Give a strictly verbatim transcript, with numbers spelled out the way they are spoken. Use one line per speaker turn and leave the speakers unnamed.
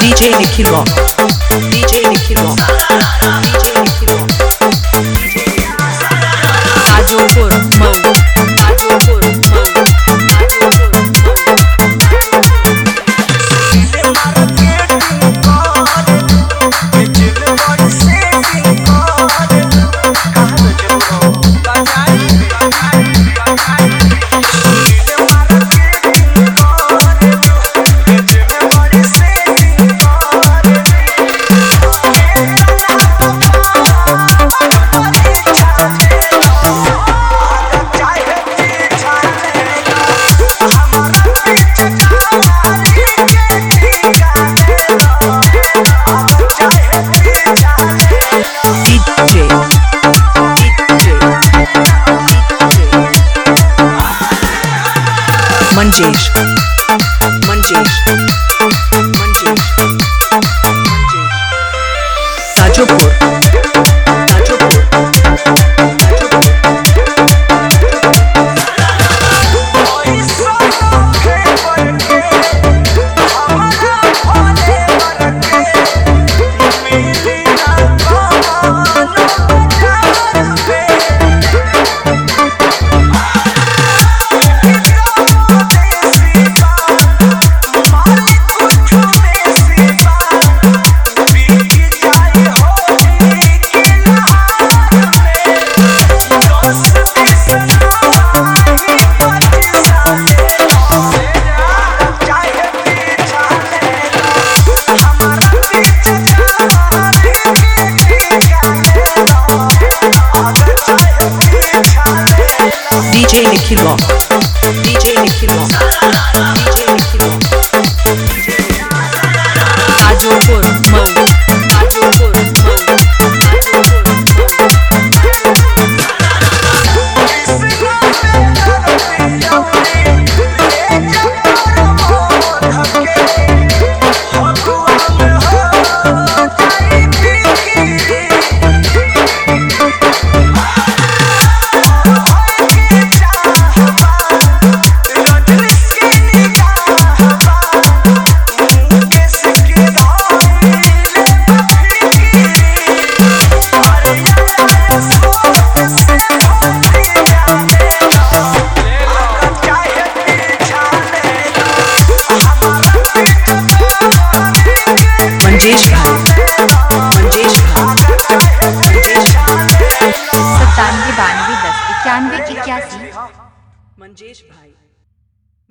DJ Nikhil rock, DJ Nikhil rock, DJ Nikhil rock. Ajopur Mau, Ajopur Mau, Ajopur Manjesh Manjesh Manjesh Manjesh Tajopur Tajopur DJ Nikhil rock, DJ Nikhil rock, DJ Nikhil rock. Ajopur Mau, Ajopur Mau, Ajopur Manjesh भाई, मंजेश भाई,
सत्तानवे बानवे दस इक्यानवे इक्यासी।
मंजेश भाई।